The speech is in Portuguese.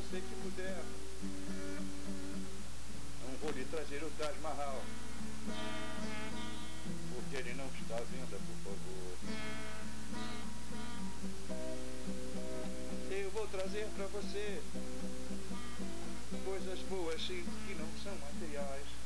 você que puder. Não vou lhe trazer o Taj Mahal, porque ele não está à venda, por favor. Eu vou trazer pra você coisas boas e que não são materiais.